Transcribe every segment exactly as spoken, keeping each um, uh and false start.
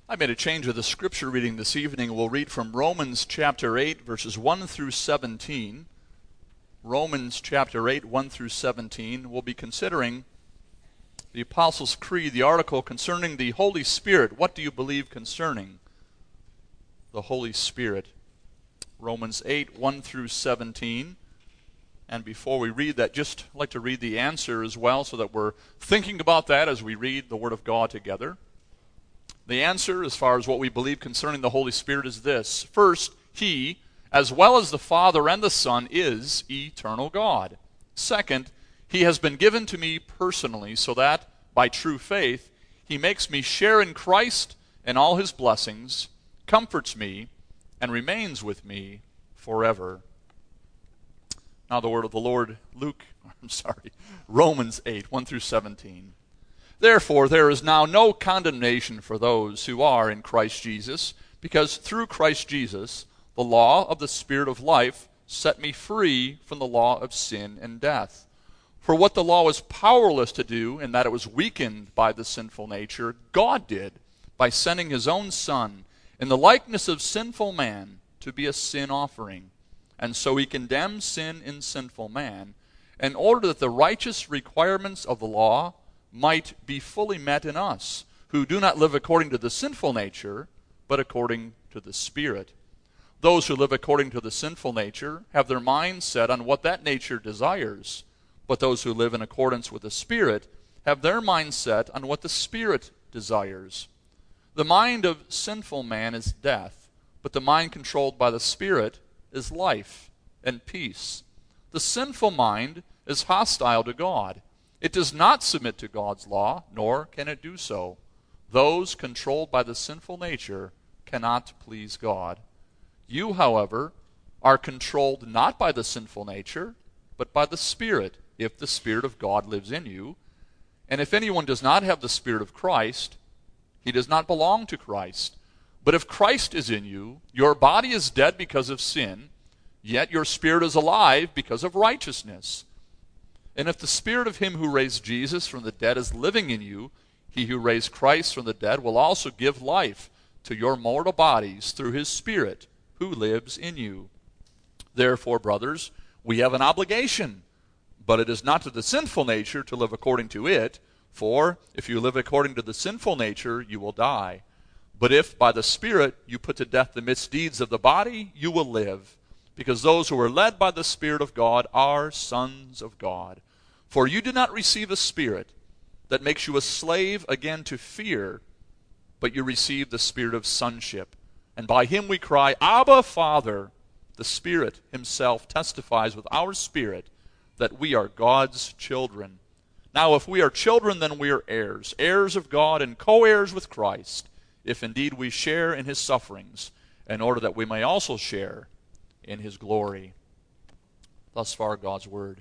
I made a change of the scripture reading this evening. We'll read from Romans chapter eight, verses one through seventeen. Romans chapter eight, one through seventeen. We'll be considering the Apostles' Creed, the article concerning the Holy Spirit. What do you believe concerning the Holy Spirit? Romans eight, one through seventeen. And before we read that, just like to read the answer as well, so that we're thinking about that as we read the Word of God together. The answer, as far as what we believe concerning the Holy Spirit, is this. First, He, as well as the Father and the Son, is eternal God. Second, He has been given to me personally, so that, by true faith, He makes me share in Christ and all His blessings, comforts me, and remains with me forever. Now the word of the Lord, Luke, I'm sorry, Romans eight, one through seventeen. Therefore, there is now no condemnation for those who are in Christ Jesus, because through Christ Jesus, the law of the Spirit of life set me free from the law of sin and death. For what the law was powerless to do, in that it was weakened by the sinful nature, God did, by sending His own Son, in the likeness of sinful man, to be a sin offering. And so He condemned sin in sinful man, in order that the righteous requirements of the law might be fully met in us, who do not live according to the sinful nature, but according to the Spirit. Those who live according to the sinful nature have their minds set on what that nature desires, but those who live in accordance with the Spirit have their minds set on what the Spirit desires. The mind of sinful man is death, but the mind controlled by the Spirit is life and peace. The sinful mind is hostile to God. It does not submit to God's law, nor can it do so. Those controlled by the sinful nature cannot please God. You, however, are controlled not by the sinful nature, but by the Spirit, if the Spirit of God lives in you. And if anyone does not have the Spirit of Christ, he does not belong to Christ. But if Christ is in you, your body is dead because of sin, yet your spirit is alive because of righteousness. And if the Spirit of Him who raised Jesus from the dead is living in you, He who raised Christ from the dead will also give life to your mortal bodies through His Spirit who lives in you. Therefore, brothers, we have an obligation, but it is not to the sinful nature to live according to it, for if you live according to the sinful nature, you will die. But if by the Spirit you put to death the misdeeds of the body, you will live, because those who are led by the Spirit of God are sons of God. For you did not receive a spirit that makes you a slave again to fear, but you received the Spirit of sonship. And by Him we cry, Abba, Father. The Spirit Himself testifies with our spirit that we are God's children. Now if we are children, then we are heirs, heirs of God and co-heirs with Christ, if indeed we share in His sufferings, in order that we may also share in His glory. Thus far, God's Word.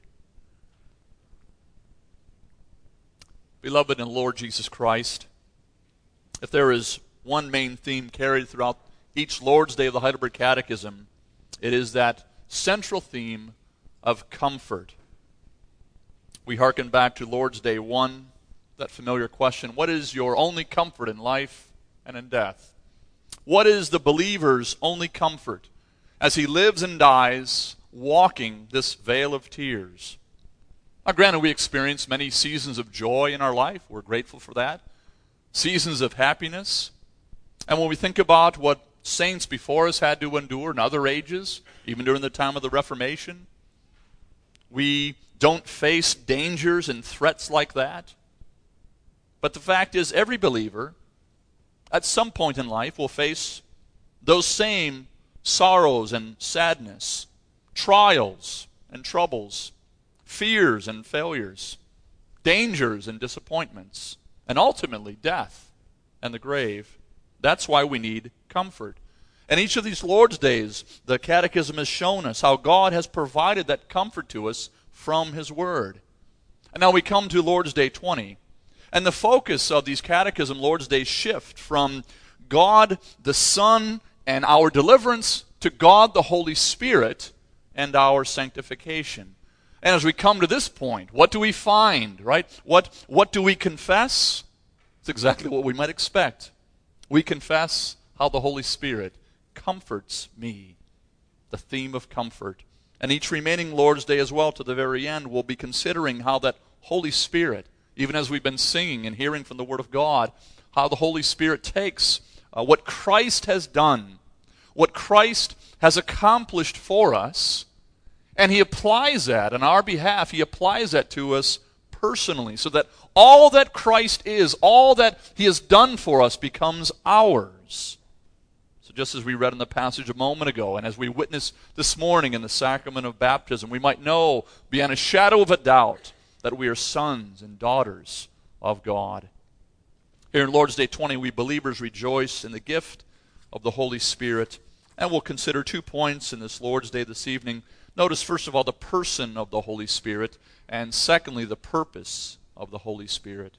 Beloved in the Lord Jesus Christ, if there is one main theme carried throughout each Lord's Day of the Heidelberg Catechism, it is that central theme of comfort. We hearken back to Lord's Day one, that familiar question, what is your only comfort in life and in death? What is the believer's only comfort as he lives and dies walking this vale of tears? Now, granted, we experience many seasons of joy in our life. We're grateful for that. Seasons of happiness. And when we think about what saints before us had to endure in other ages, even during the time of the Reformation, we don't face dangers and threats like that. But the fact is, every believer, at some point in life, will face those same sorrows and sadness, trials and troubles, fears and failures, dangers and disappointments, and ultimately death and the grave. That's why we need comfort. And each of these Lord's Days, the Catechism has shown us how God has provided that comfort to us from His Word. And now we come to Lord's Day twenty. And the focus of these Catechism Lord's Days shift from God the Son and our deliverance to God the Holy Spirit and our sanctification. And as we come to this point, what do we find, right? What, what do we confess? It's exactly what we might expect. We confess how the Holy Spirit comforts me, the theme of comfort. And each remaining Lord's Day as well to the very end, we'll be considering how that Holy Spirit, even as we've been singing and hearing from the Word of God, how the Holy Spirit takes uh, what Christ has done, what Christ has accomplished for us, and He applies that on our behalf. He applies that to us personally, so that all that Christ is, all that He has done for us becomes ours. So just as we read in the passage a moment ago, and as we witnessed this morning in the sacrament of baptism, we might know beyond a shadow of a doubt that we are sons and daughters of God. Here in Lord's Day twenty, we believers rejoice in the gift of the Holy Spirit, and we'll consider two points in this Lord's Day this evening. Notice, first of all, the person of the Holy Spirit, and secondly, the purpose of the Holy Spirit.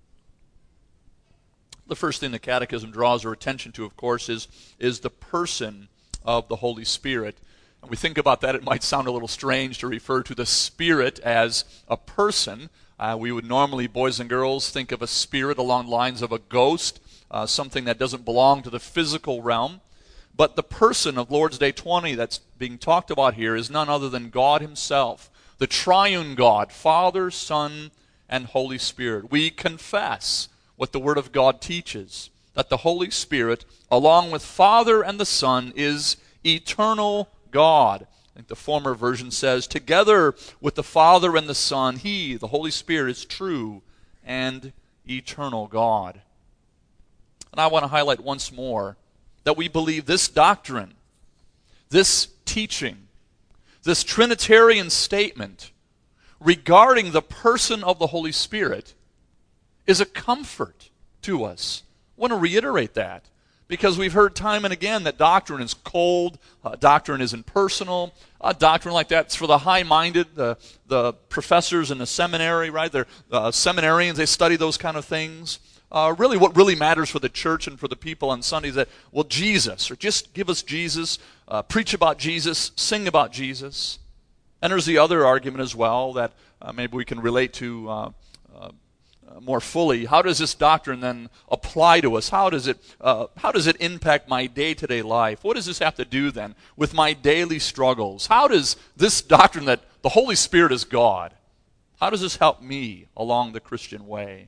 The first thing the Catechism draws our attention to, of course, is, is the person of the Holy Spirit. And we think about that, it might sound a little strange to refer to the Spirit as a person. Uh, we would normally, boys and girls, think of a spirit along the lines of a ghost, uh, something that doesn't belong to the physical realm. But the person of Lord's Day twenty that's being talked about here is none other than God Himself, the triune God, Father, Son, and Holy Spirit. We confess what the Word of God teaches, that the Holy Spirit, along with Father and the Son, is eternal God. I think the former version says, together with the Father and the Son, He, the Holy Spirit, is true and eternal God. And I want to highlight once more that we believe this doctrine, this teaching, this Trinitarian statement regarding the person of the Holy Spirit is a comfort to us. I want to reiterate that because we've heard time and again that doctrine is cold, uh, doctrine is impersonal, uh, doctrine like that's for the high-minded, the, the professors in the seminary, right? They're uh, seminarians, they study those kind of things. Uh, really what really matters for the church and for the people on Sunday is that, well, Jesus, or just give us Jesus, uh, preach about Jesus, sing about Jesus. And there's the other argument as well that uh, maybe we can relate to uh, uh, more fully. How does this doctrine then apply to us? How does it, uh, how does it impact my day-to-day life? What does this have to do then with my daily struggles? How does this doctrine that the Holy Spirit is God, how does this help me along the Christian way?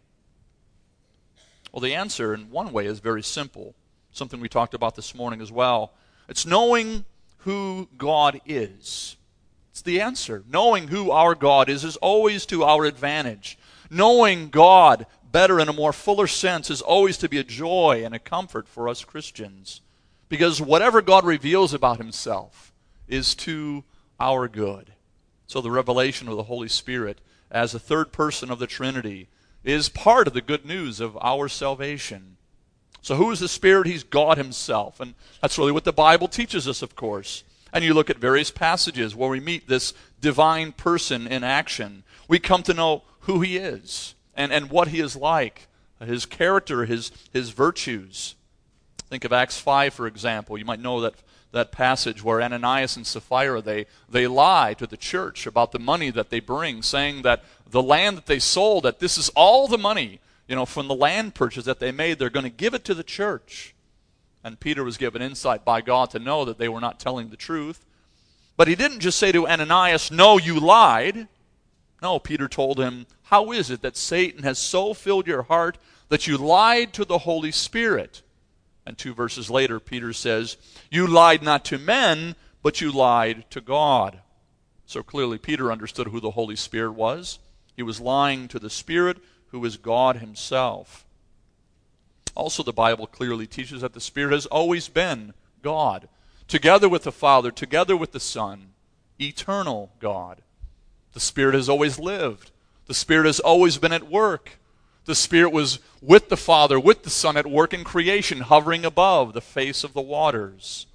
Well, the answer in one way is very simple, something we talked about this morning as well. It's knowing who God is. It's the answer. Knowing who our God is is always to our advantage. Knowing God better in a more fuller sense is always to be a joy and a comfort for us Christians. Because whatever God reveals about Himself is to our good. So the revelation of the Holy Spirit as a third person of the Trinity is part of the good news of our salvation. So who is the Spirit? He's God Himself. And that's really what the Bible teaches us, of course. And you look at various passages where we meet this divine person in action. We come to know who He is and, and what He is like, His character, His, his virtues. Think of Acts five, for example. You might know that, that passage where Ananias and Sapphira, they, they lie to the church about the money that they bring, saying that the land that they sold, that this is all the money, you know, from the land purchase that they made, they're going to give it to the church. And Peter was given insight by God to know that they were not telling the truth. But he didn't just say to Ananias, no, you lied. No, Peter told him, how is it that Satan has so filled your heart that you lied to the Holy Spirit? And two verses later, Peter says, you lied not to men, but you lied to God. So clearly Peter understood who the Holy Spirit was. He was lying to the Spirit, who is God Himself. Also, the Bible clearly teaches that the Spirit has always been God, together with the Father, together with the Son, eternal God. The Spirit has always lived. The Spirit has always been at work. The Spirit was with the Father, with the Son at work in creation, hovering above the face of the waters.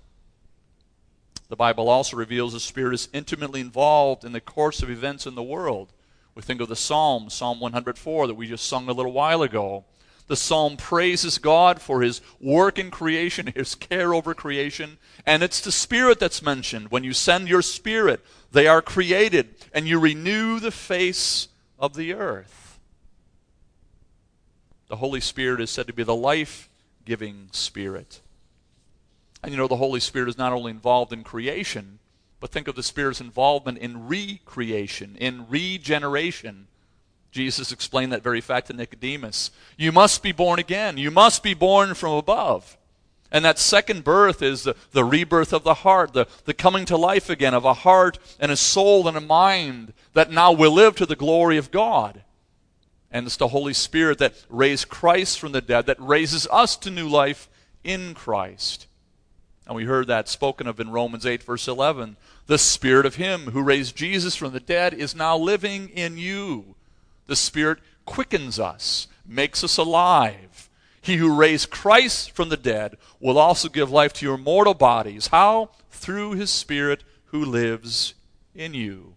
The Bible also reveals the Spirit is intimately involved in the course of events in the world. We think of the Psalm, Psalm one hundred four, that we just sung a little while ago. The Psalm praises God for His work in creation, His care over creation. And it's the Spirit that's mentioned. When you send your Spirit, they are created, and you renew the face of the earth. The Holy Spirit is said to be the life life-giving Spirit. And you know, the Holy Spirit is not only involved in creation, but think of the Spirit's involvement in recreation, in regeneration. Jesus explained that very fact to Nicodemus. You must be born again. You must be born from above. And that second birth is the, the rebirth of the heart, the, the coming to life again of a heart and a soul and a mind that now will live to the glory of God. And it's the Holy Spirit that raised Christ from the dead, that raises us to new life in Christ. And we heard that spoken of in Romans eight, verse eleven. The Spirit of Him who raised Jesus from the dead is now living in you. The Spirit quickens us, makes us alive. He who raised Christ from the dead will also give life to your mortal bodies. How? Through His Spirit who lives in you.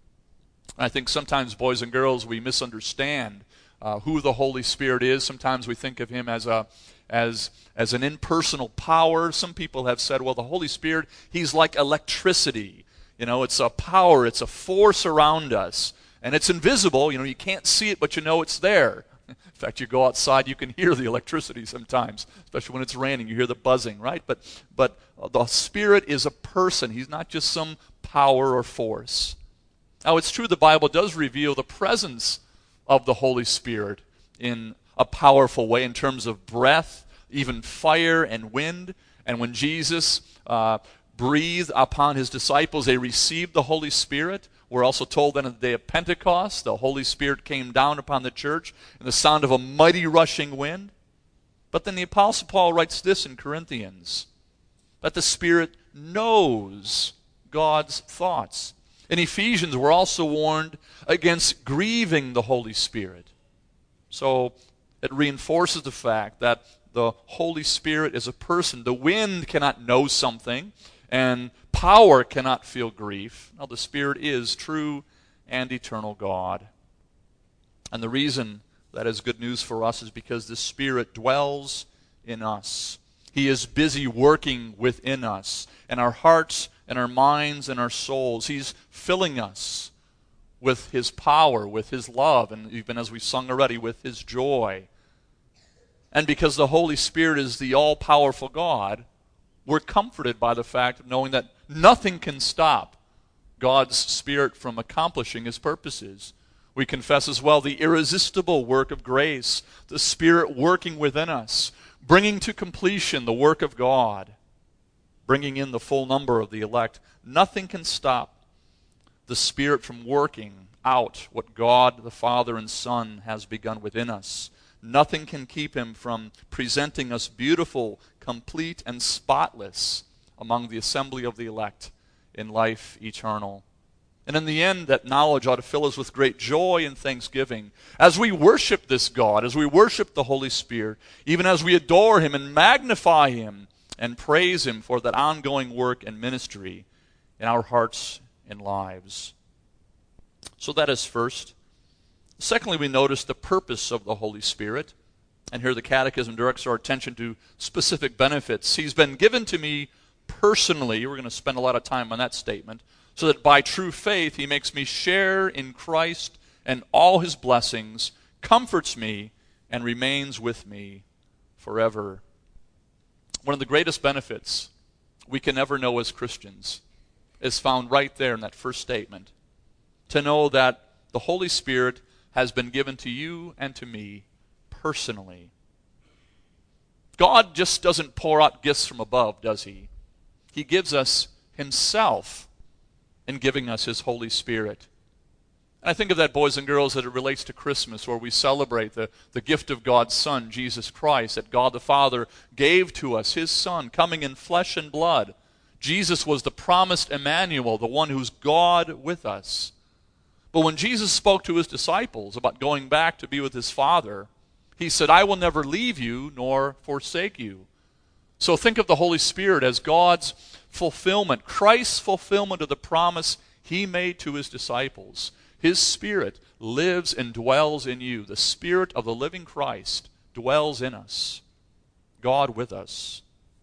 I think sometimes, boys and girls, we misunderstand uh, who the Holy Spirit is. Sometimes we think of Him as a as as an impersonal power. Some people have said, well, the Holy Spirit, He's like electricity. You know, it's a power, it's a force around us. And it's invisible. You know, you can't see it, but you know it's there. In fact, you go outside, you can hear the electricity sometimes, especially when it's raining. You hear the buzzing, right? But but the Spirit is a person. He's not just some power or force. Now, it's true the Bible does reveal the presence of the Holy Spirit in a powerful way in terms of breath, even fire and wind. And when Jesus uh, breathed upon His disciples, they received the Holy Spirit. We're also told that on the day of Pentecost, the Holy Spirit came down upon the church in the sound of a mighty rushing wind. But then the Apostle Paul writes this in Corinthians, that the Spirit knows God's thoughts. In Ephesians, we're also warned against grieving the Holy Spirit. So it reinforces the fact that the Holy Spirit is a person. The wind cannot know something, and power cannot feel grief. Now, the Spirit is true and eternal God. And the reason that is good news for us is because the Spirit dwells in us. He is busy working within us, and our hearts and our minds and our souls. He's filling us with His power, with His love, and even as we've sung already, with His joy. And because the Holy Spirit is the all-powerful God, we're comforted by the fact of knowing that nothing can stop God's Spirit from accomplishing His purposes. We confess as well the irresistible work of grace, the Spirit working within us, bringing to completion the work of God, bringing in the full number of the elect. Nothing can stop the Spirit from working out what God the Father and Son has begun within us. Nothing can keep Him from presenting us beautiful, complete, and spotless among the assembly of the elect in life eternal. And in the end, that knowledge ought to fill us with great joy and thanksgiving as we worship this God, as we worship the Holy Spirit, even as we adore Him and magnify Him and praise Him for that ongoing work and ministry in our hearts and lives. So that is first. Secondly, we notice the purpose of the Holy Spirit. And here the Catechism directs our attention to specific benefits. He's been given to me personally. We're going to spend a lot of time on that statement. So that by true faith, He makes me share in Christ and all His blessings, comforts me, and remains with me forever. One of the greatest benefits we can ever know as Christians is found right there in that first statement. To know that the Holy Spirit has been given to you and to me personally. God just doesn't pour out gifts from above, does He? He gives us Himself in giving us His Holy Spirit. And I think of that, boys and girls, that it relates to Christmas, where we celebrate the, the gift of God's Son, Jesus Christ, that God the Father gave to us, His Son, coming in flesh and blood. Jesus was the promised Emmanuel, the one who's God with us. But when Jesus spoke to His disciples about going back to be with His Father, He said, I will never leave you nor forsake you. So think of the Holy Spirit as God's fulfillment, Christ's fulfillment of the promise He made to His disciples. His Spirit lives and dwells in you. The Spirit of the living Christ dwells in us. God with us.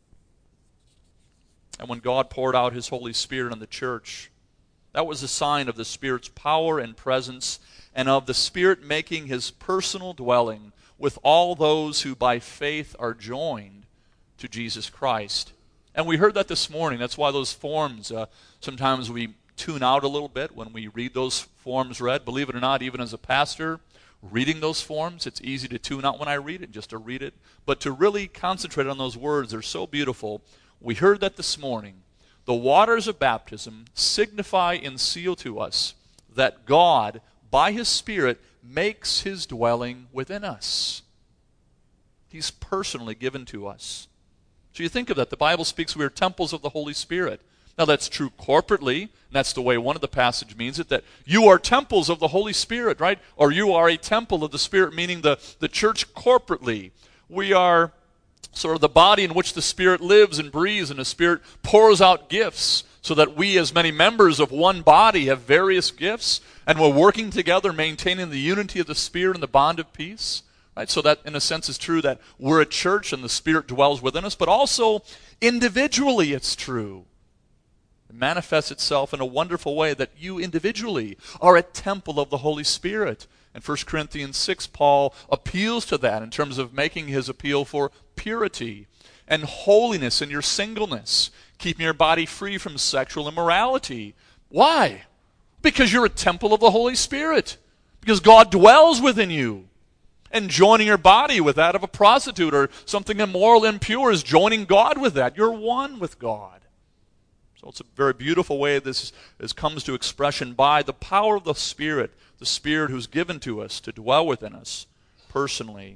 And when God poured out His Holy Spirit on the church, that was a sign of the Spirit's power and presence, and of the Spirit making His personal dwelling with all those who by faith are joined to Jesus Christ. And we heard that this morning. That's why those forms, uh, sometimes we tune out a little bit when we read those forms read. Believe it or not, even as a pastor, reading those forms, it's easy to tune out when I read it, just to read it. But to really concentrate on those words, they're so beautiful. We heard that this morning. The waters of baptism signify and seal to us that God, by His Spirit, makes His dwelling within us. He's personally given to us. So you think of that. The Bible speaks we are temples of the Holy Spirit. Now that's true corporately, and that's the way one of the passage means it, that you are temples of the Holy Spirit, right? Or you are a temple of the Spirit, meaning the, the church corporately. We are sort of the body in which the Spirit lives and breathes, and the Spirit pours out gifts so that we as many members of one body have various gifts, and we're working together, maintaining the unity of the Spirit and the bond of peace. Right? So that, in a sense, is true that we're a church and the Spirit dwells within us, but also individually it's true. It manifests itself in a wonderful way that you individually are a temple of the Holy Spirit. In First Corinthians six, Paul appeals to that in terms of making his appeal for purity and holiness in your singleness, keeping your body free from sexual immorality. Why? Because you're a temple of the Holy Spirit. Because God dwells within you. And joining your body with that of a prostitute or something immoral, impure is joining God with that. You're one with God. So it's a very beautiful way this, this comes to expression by the power of the Spirit, the Spirit who's given to us to dwell within us personally.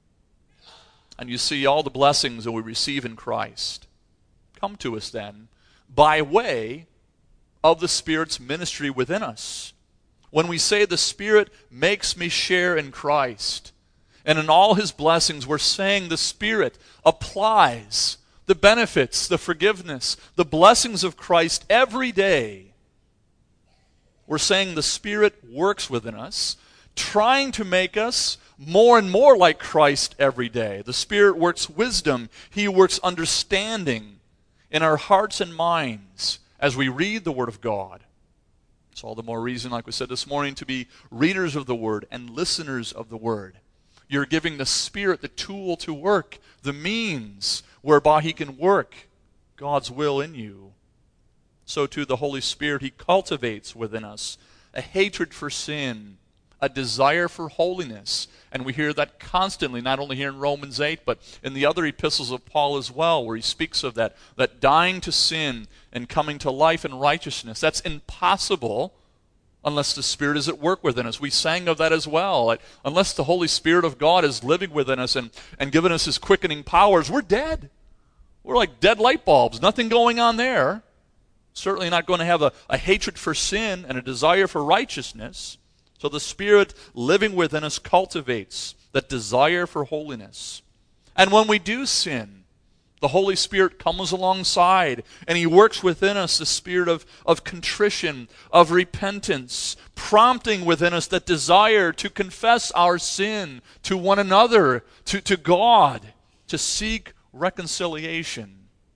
And you see all the blessings that we receive in Christ come to us then by way of the Spirit's ministry within us. When we say the Spirit makes me share in Christ, and in all His blessings, we're saying the Spirit applies the benefits, the forgiveness, the blessings of Christ every day. We're saying the Spirit works within us, trying to make us more and more like Christ every day. The Spirit works wisdom. He works understanding in our hearts and minds as we read the Word of God. It's all the more reason, like we said this morning, to be readers of the Word and listeners of the Word. You're giving the Spirit the tool to work, the means whereby He can work God's will in you. So too the Holy Spirit, He cultivates within us a hatred for sin, a desire for holiness. And we hear that constantly, not only here in Romans eight, but in the other epistles of Paul as well, where he speaks of that, that dying to sin and coming to life and righteousness. That's impossible unless the Spirit is at work within us. We sang of that as well. Like, unless the Holy Spirit of God is living within us and, and giving us His quickening powers, we're dead. We're like dead light bulbs. Nothing going on there. Certainly not going to have a, a hatred for sin and a desire for righteousness. So the Spirit living within us cultivates that desire for holiness. And when we do sin, the Holy Spirit comes alongside and He works within us the spirit of, of contrition, of repentance, prompting within us that desire to confess our sin to one another, to, to God, to seek reconciliation.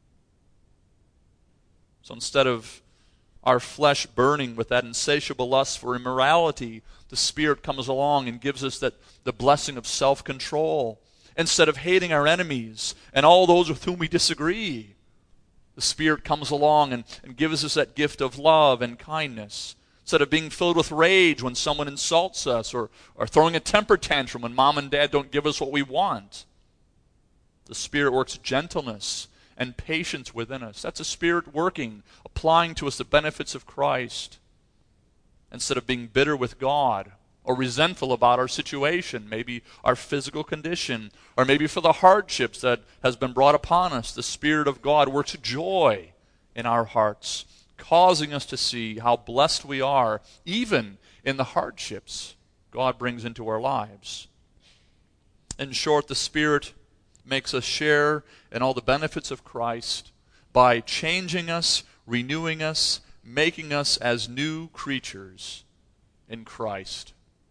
So instead of our flesh burning with that insatiable lust for immorality, the Spirit comes along and gives us that the blessing of self-control. Instead of hating our enemies and all those with whom we disagree, the Spirit comes along and, and gives us that gift of love and kindness. Instead of being filled with rage when someone insults us or, or throwing a temper tantrum when mom and dad don't give us what we want, the Spirit works gentleness and patience within us. That's a Spirit working, applying to us the benefits of Christ. Instead of being bitter with God or resentful about our situation, maybe our physical condition, or maybe for the hardships that has been brought upon us, the Spirit of God works joy in our hearts, causing us to see how blessed we are, even in the hardships God brings into our lives. In short, the Spirit makes us share in all the benefits of Christ by changing us, renewing us, making us as new creatures in Christ.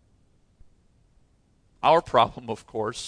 Our problem, of course,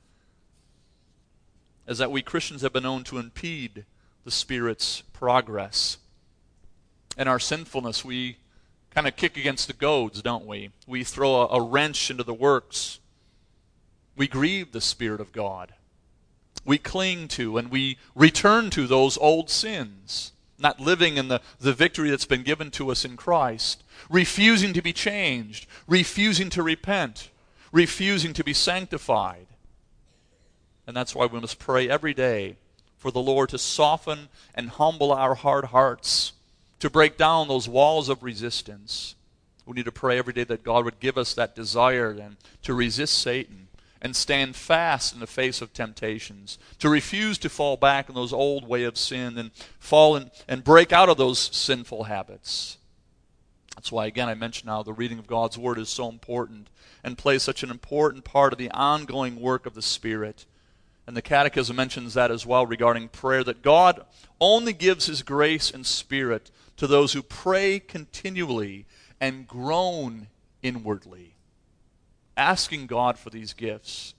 is that we Christians have been known to impede the Spirit's progress. In our sinfulness, we kind of kick against the goads, don't we? We throw a, a wrench into the works. We grieve the Spirit of God. We cling to and we return to those old sins, not living in the, the victory that's been given to us in Christ, refusing to be changed, refusing to repent, refusing to be sanctified. And that's why we must pray every day for the Lord to soften and humble our hard hearts, to break down those walls of resistance. We need to pray every day that God would give us that desire and to resist Satan and stand fast in the face of temptations, to refuse to fall back in those old way of sin and fall in, and break out of those sinful habits. That's why, again, I mentioned how the reading of God's Word is so important and plays such an important part of the ongoing work of the Spirit. And the Catechism mentions that as well regarding prayer, that God only gives His grace and Spirit to those who pray continually and groan inwardly, asking God for these gifts.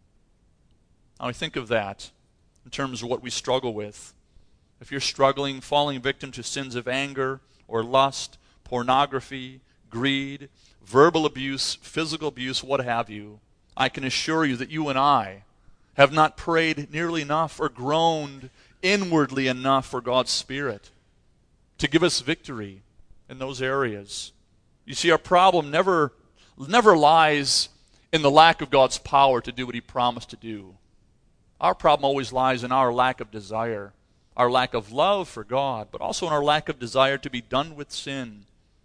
Now I think of that in terms of what we struggle with. If you're struggling, falling victim to sins of anger or lust, pornography, greed, verbal abuse, physical abuse, what have you, I can assure you that you and I have not prayed nearly enough or groaned inwardly enough for God's Spirit to give us victory in those areas. You see, our problem never, never lies in the lack of God's power to do what He promised to do. Our problem always lies in our lack of desire, our lack of love for God, but also in our lack of desire to be done with sin,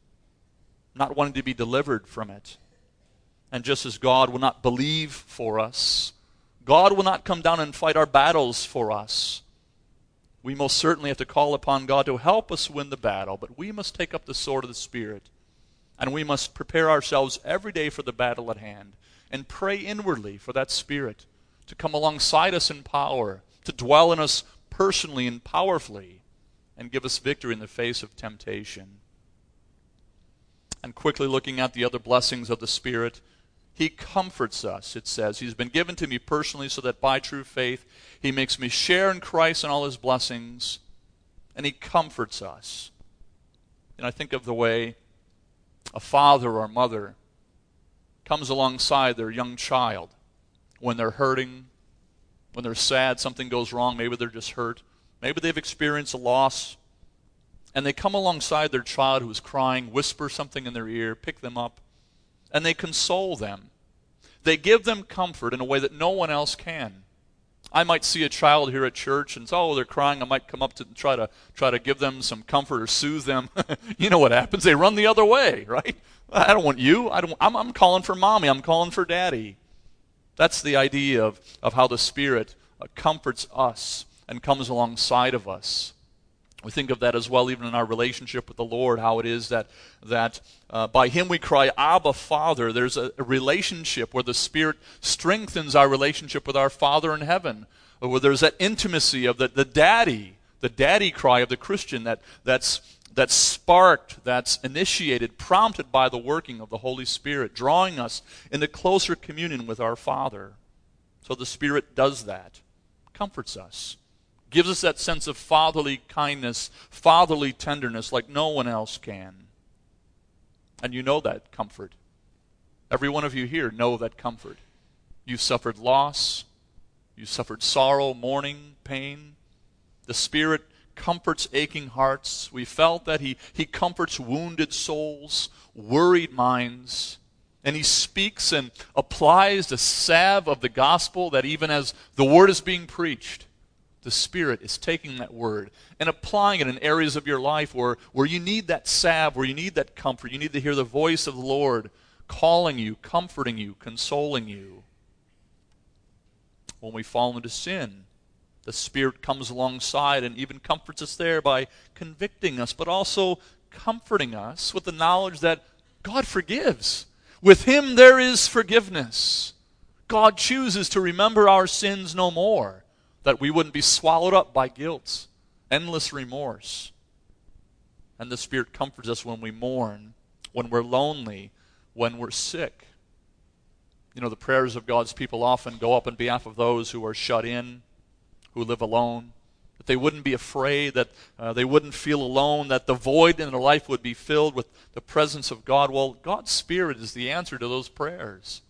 not wanting to be delivered from it. And just as God will not believe for us, God will not come down and fight our battles for us. We most certainly have to call upon God to help us win the battle, but we must take up the sword of the Spirit, and we must prepare ourselves every day for the battle at hand and pray inwardly for that Spirit to come alongside us in power, to dwell in us personally and powerfully, and give us victory in the face of temptation. And quickly looking at the other blessings of the Spirit, He comforts us, it says. He's been given to me personally so that by true faith He makes me share in Christ and all His blessings, and He comforts us. And I think of the way a father or mother comes alongside their young child when they're hurting, when they're sad, something goes wrong, maybe they're just hurt, maybe they've experienced a loss, and they come alongside their child who is crying, whisper something in their ear, pick them up, and they console them. They give them comfort in a way that no one else can. I might see a child here at church and oh, they're crying. I might come up to try to try to give them some comfort or soothe them. You know what happens? They run the other way, right? I don't want you. I don't. I'm, I'm calling for mommy. I'm calling for daddy. That's the idea of, of how the Spirit uh, comforts us and comes alongside of us. We think of that as well even in our relationship with the Lord, how it is that, that uh, by Him we cry, Abba, Father. There's a, a relationship where the Spirit strengthens our relationship with our Father in heaven, where there's that intimacy of the, the daddy, the daddy cry of the Christian that, that's, that's sparked, that's initiated, prompted by the working of the Holy Spirit, drawing us into closer communion with our Father. So the Spirit does that, comforts us, gives us that sense of fatherly kindness, fatherly tenderness like no one else can. And you know that comfort. Every one of you here know that comfort. You've suffered loss. You've suffered sorrow, mourning, pain. The Spirit comforts aching hearts. We felt that He, he comforts wounded souls, worried minds. And He speaks and applies the salve of the gospel that even as the word is being preached, the Spirit is taking that word and applying it in areas of your life where, where you need that salve, where you need that comfort. You need to hear the voice of the Lord calling you, comforting you, consoling you. When we fall into sin, the Spirit comes alongside and even comforts us there by convicting us, but also comforting us with the knowledge that God forgives. With Him there is forgiveness. God chooses to remember our sins no more, that we wouldn't be swallowed up by guilt, endless remorse. And the Spirit comforts us when we mourn, when we're lonely, when we're sick. You know, the prayers of God's people often go up on behalf of those who are shut in, who live alone, that they wouldn't be afraid, that uh, they wouldn't feel alone, that the void in their life would be filled with the presence of God. Well, God's Spirit is the answer to those prayers.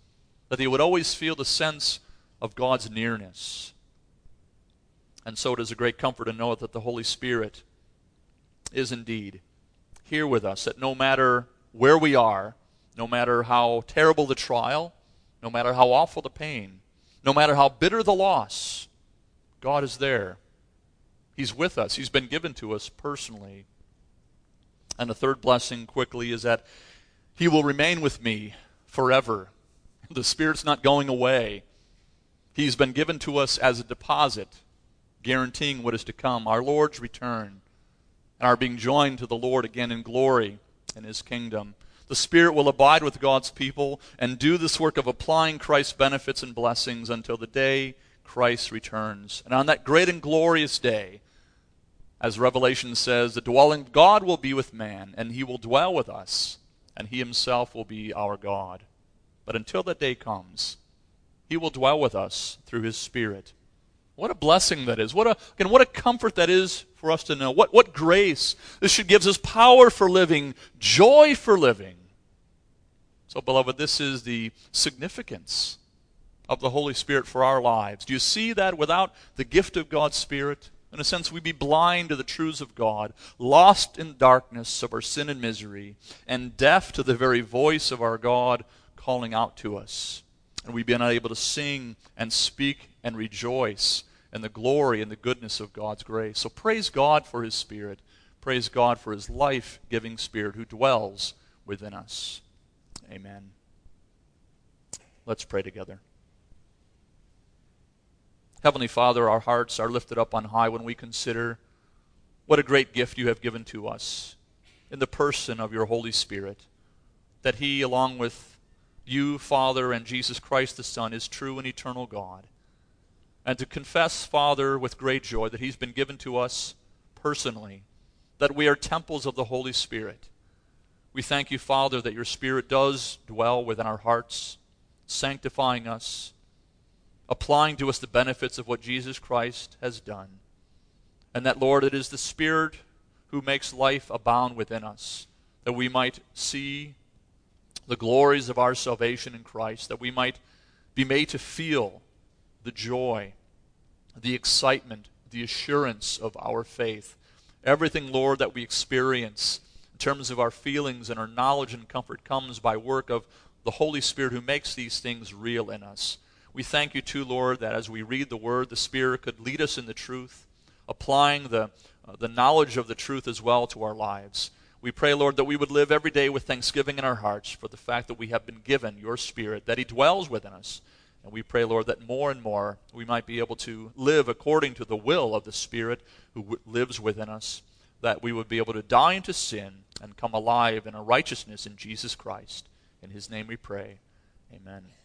that they would always feel the sense of God's nearness. And so it is a great comfort to know that the Holy Spirit is indeed here with us, that no matter where we are, no matter how terrible the trial, no matter how awful the pain, no matter how bitter the loss, God is there. He's with us. He's been given to us personally. And the third blessing, quickly, is that He will remain with me forever. The Spirit's not going away. He's been given to us as a deposit, guaranteeing what is to come, our Lord's return, and our being joined to the Lord again in glory in His kingdom. The Spirit will abide with God's people and do this work of applying Christ's benefits and blessings until the day Christ returns. And on that great and glorious day, as Revelation says, the dwelling of God will be with man, and He will dwell with us, and He Himself will be our God. But until that day comes, He will dwell with us through His Spirit. What a blessing that is. What a, again, what a comfort that is for us to know. What, what grace. This should give us power for living, joy for living. So, beloved, this is the significance of the Holy Spirit for our lives. Do you see that without the gift of God's Spirit, in a sense, we'd be blind to the truths of God, lost in darkness of our sin and misery, and deaf to the very voice of our God calling out to us. And we'd be unable to sing and speak and rejoice in the glory and the goodness of God's grace. So praise God for His Spirit. Praise God for His life-giving Spirit who dwells within us. Amen. Let's pray together. Heavenly Father, our hearts are lifted up on high when we consider what a great gift You have given to us in the person of Your Holy Spirit, that He, along with You, Father, and Jesus Christ the Son, is true and eternal God. And to confess, Father, with great joy that He's been given to us personally, that we are temples of the Holy Spirit. We thank You, Father, that Your Spirit does dwell within our hearts, sanctifying us, applying to us the benefits of what Jesus Christ has done. And that, Lord, it is the Spirit who makes life abound within us, that we might see the glories of our salvation in Christ, that we might be made to feel the joy, the excitement, the assurance of our faith. Everything, Lord, that we experience in terms of our feelings and our knowledge and comfort comes by work of the Holy Spirit who makes these things real in us. We thank You too, Lord, that as we read the Word, the Spirit could lead us in the truth, applying the, uh, the knowledge of the truth as well to our lives. We pray, Lord, that we would live every day with thanksgiving in our hearts for the fact that we have been given Your Spirit, that He dwells within us. And we pray, Lord, that more and more we might be able to live according to the will of the Spirit who w- lives within us, that we would be able to die into sin and come alive in a righteousness in Jesus Christ. In His name we pray. Amen.